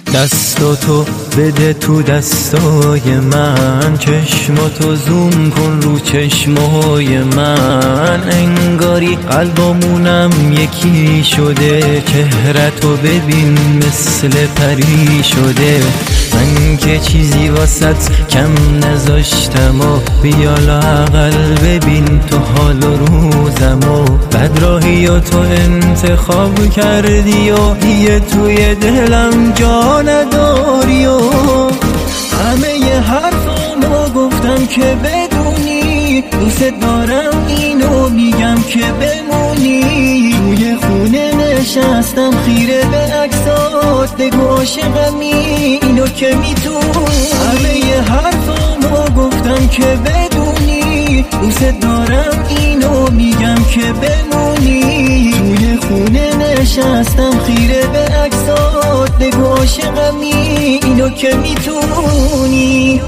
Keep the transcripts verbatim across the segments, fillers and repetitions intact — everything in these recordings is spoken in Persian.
دستاتو بده تو دستای من، چشماتو زوم کن رو چشمای من، انگاری قلبامونم یکی شده، چهرتو ببین مثل پری شده. من که چیزی واسط کم نذاشتم و بیا لااقل ببین تو حال و روزم و بدراهی و تو انتخاب کردی و دیگه توی دلم جا نداری و همه ی حرفامو گفتم که بدونی دوست دارم، اینو میگم که بمونی. توی خونه نشستم خیره به عکسات، بگو عاشقمی اینو که میتونی. همه ی حرفامو گفتم که بدونی دوست دارم، اینو میگم که بمونی. توی خونه نشستم خیره به عکسات، بگو عاشقمی اینو که میتونی.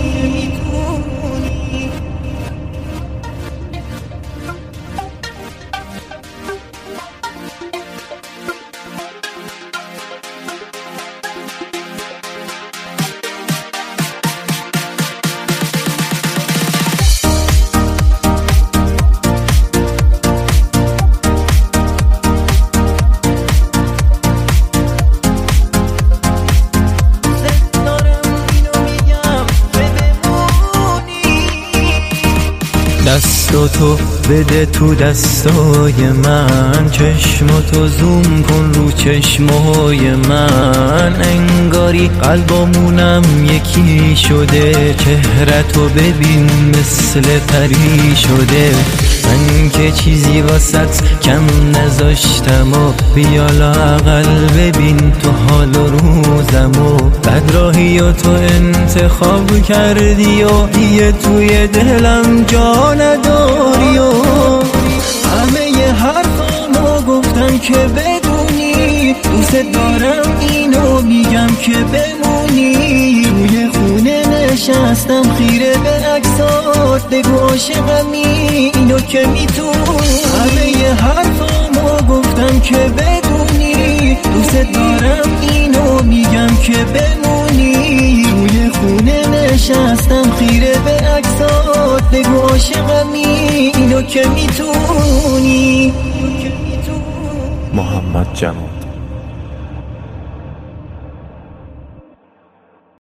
دستاتو بده تو دستای من، چشماتو زوم کن رو چشمای من، انگاری قلبامونم یکی شده، چهرتو ببین مثل پری شده. من که چیزی واسط کم نذاشتم و بیا لااقل ببین تو حال و روزم و بدراهی و تو انتخاب کردی و دیگه توی دلم جا نداری و همه ی حرفامو گفتم که بدونی دوست دارم، اینو میگم که بمونی. توی خونه نشستم خیره به عکسات، بگو عاشقمی اینو که میتونی. همه ی حرفامو گفتم که بدونی دوست دارم، اینو میگم که بمونی. توی خونه نشستم خیره به عکسات، بگو عاشقمی اینو که میتونی. محمد جمال.